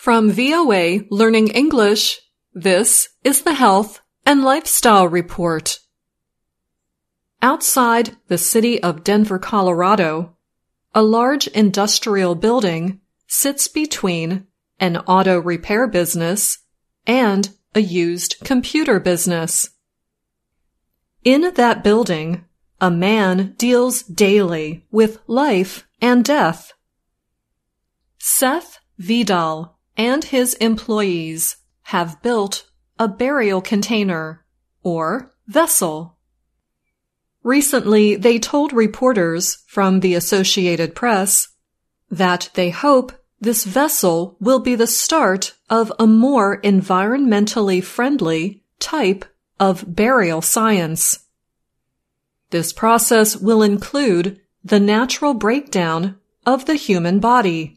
From VOA Learning English, this is the Health and Lifestyle Report. Outside the city of Denver, Colorado, a large industrial building sits between an auto repair business and a used computer business. In that building, a man deals daily with life and death. Seth Vidal and his employees have built a burial container, or vessel. Recently, they told reporters from the Associated Press that they hope this vessel will be the start of a more environmentally friendly type of burial science. This process will include the natural breakdown of the human body.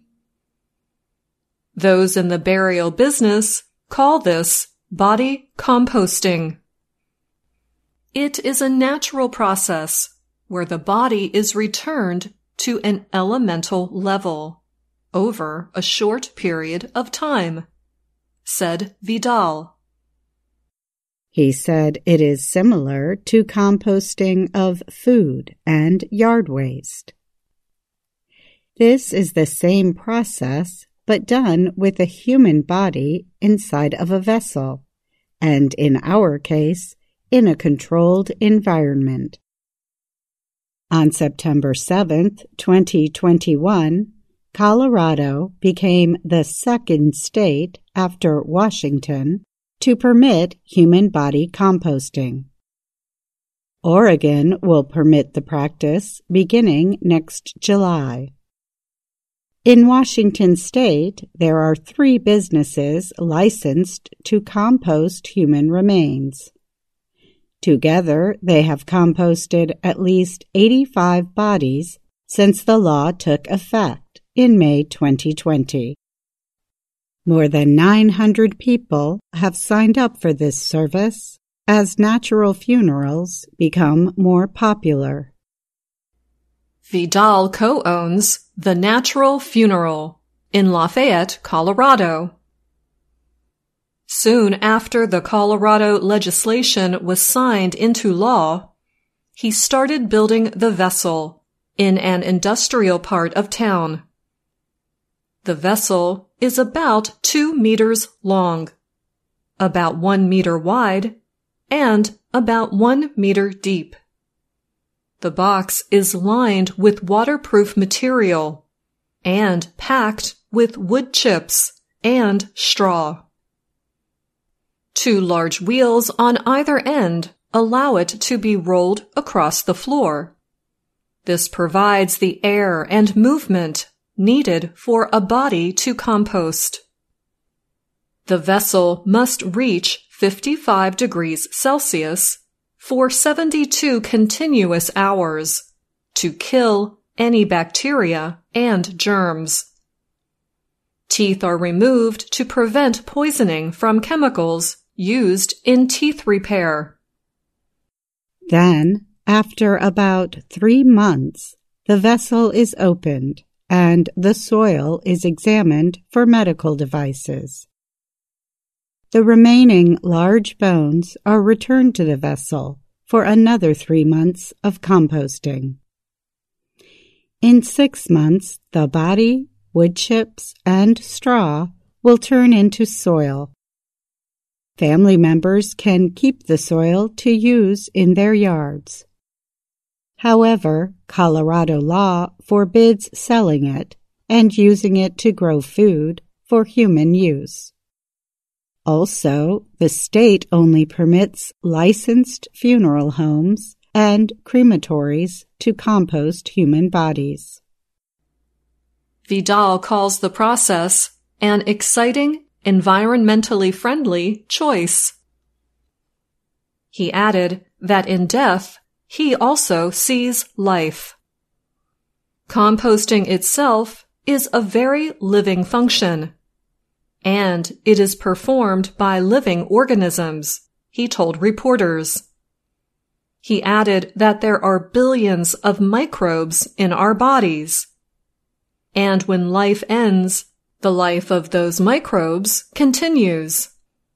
Those in the burial business call this body composting. It is a natural process where the body is returned to an elemental level over a short period of time, said Vidal. He said it is similar to composting of food and yard waste. This is the same process, but done with a human body inside of a vessel, and in our case, in a controlled environment. On September 7th, 2021, Colorado became the second state after Washington to permit human body composting. Oregon will permit the practice beginning next July. In Washington state, there are 3 businesses licensed to compost human remains. Together, they have composted at least 85 bodies since the law took effect in May 2020. More than 900 people have signed up for this service as natural funerals become more popular. Vidal co-owns The Natural Funeral in Lafayette, Colorado. Soon after the Colorado legislation was signed into law, he started building the vessel in an industrial part of town. The vessel is about 2 meters long, about 1 meter wide, and about 1 meter deep. The box is lined with waterproof material and packed with wood chips and straw. 2 large wheels on either end allow it to be rolled across the floor. This provides the air and movement needed for a body to compost. The vessel must reach 55 degrees Celsius for 72 continuous hours to kill any bacteria and germs. Teeth are removed to prevent poisoning from chemicals used in teeth repair. Then, after about 3 months, the vessel is opened and the soil is examined for medical devices. The remaining large bones are returned to the vessel for another 3 months of composting. In 6 months, the body, wood chips, and straw will turn into soil. Family members can keep the soil to use in their yards. However, Colorado law forbids selling it and using it to grow food for human use. Also, the state only permits licensed funeral homes and crematories to compost human bodies. Vidal calls the process an exciting, environmentally friendly choice. He added that in death, he also sees life. Composting itself is a very living function, and it is performed by living organisms, he told reporters. He added that there are billions of microbes in our bodies, and when life ends, The life of those microbes continues.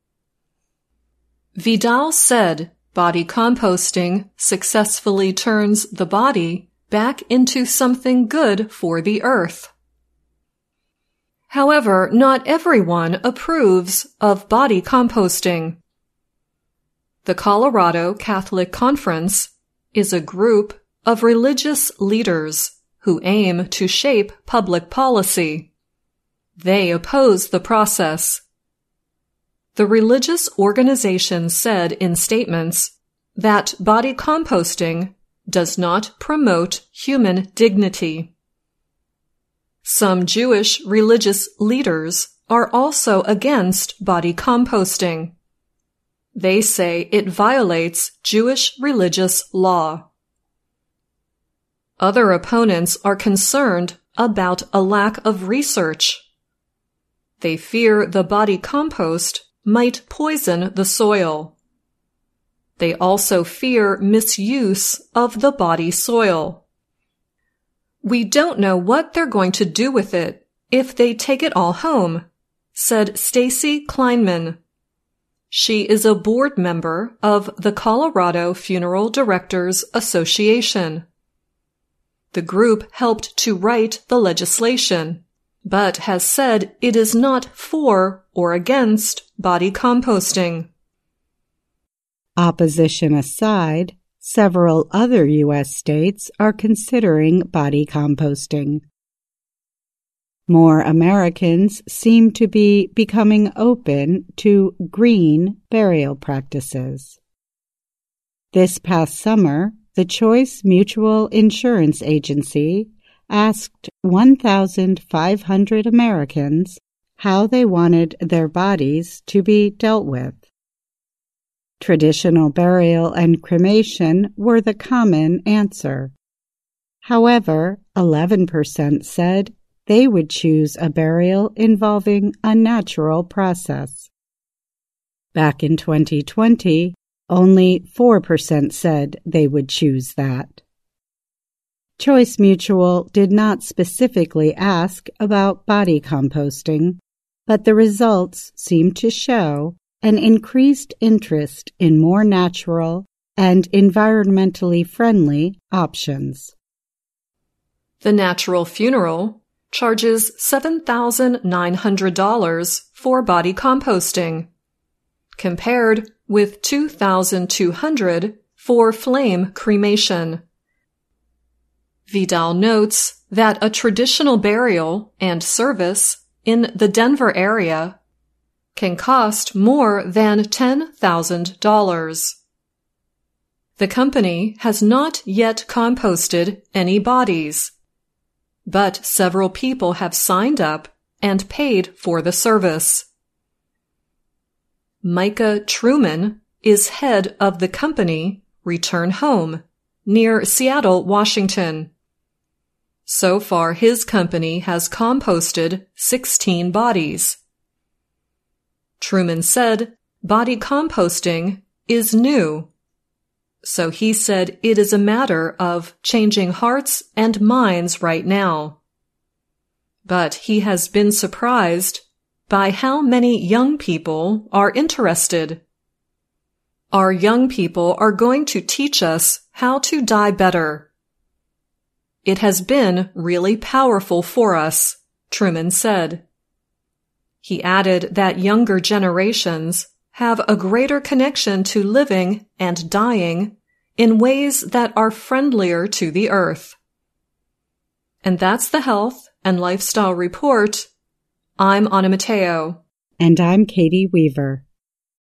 Vidal said body composting successfully turns the body back into something good for the earth. However, not everyone approves of body composting. The Colorado Catholic Conference is a group of religious leaders who aim to shape public policy. They oppose the process. The religious organization said in statements that body composting does not promote human dignity. Some Jewish religious leaders are also against body composting. They say it violates Jewish religious law. Other opponents are concerned about a lack of research. They fear the body compost might poison the soil. They also fear misuse of the body soil. We don't know what they're going to do with it if they take it all home, said Stacy Kleinman. She is a board member of the Colorado Funeral Directors Association. The group helped to write the legislation, but has said it is not for or against body composting. Opposition aside, several other U.S. states are considering body composting. More Americans seem to be becoming open to green burial practices. This past summer, the Choice Mutual Insurance Agency asked 1,500 Americans how they wanted their bodies to be dealt with. Traditional burial and cremation were the common answer. However, 11% said they would choose a burial involving a natural process. Back in 2020, only 4% said they would choose that. Choice Mutual did not specifically ask about body composting, but the results seem to show an increased interest in more natural and environmentally friendly options. The Natural Funeral charges $7,900 for body composting, compared with $2,200 for flame cremation. Vidal notes that a traditional burial and service in the Denver area can cost more than $10,000. The company has not yet composted any bodies, but several people have signed up and paid for the service. Micah Truman is head of the company Return Home near Seattle, Washington. So far, his company has composted 16 bodies. Truman said body composting is new. So he said it is a matter of changing hearts and minds right now. But he has been surprised by how many young people are interested. Our young people are going to teach us how to die better. It has been really powerful for us, Truman said. He added that younger generations have a greater connection to living and dying in ways that are friendlier to the earth. And that's the Health and Lifestyle Report. I'm Anna Matteo. And I'm Katie Weaver.